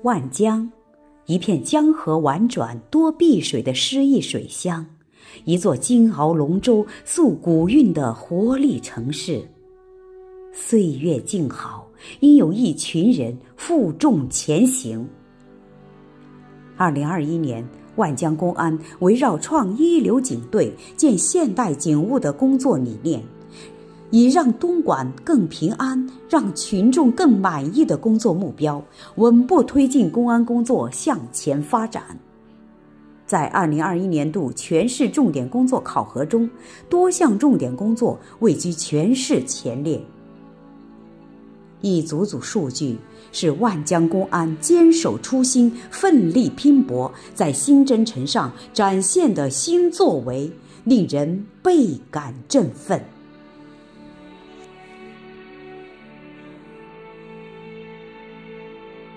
万江，一片江河婉转多碧水的诗意水乡，一座金鳌龙舟诉古韵的活力城市。岁月静好，因有一群人负重前行。2021年，万江公安围绕创一流警队、建现代警务的工作理念，以让东莞更平安、让群众更满意的工作目标，稳步推进公安工作向前发展。在2021年度全市重点工作考核中，多项重点工作位居全市前列。一组组数据是万江公安坚守初心、奋力拼搏，在新征程上展现的新作为，令人倍感振奋。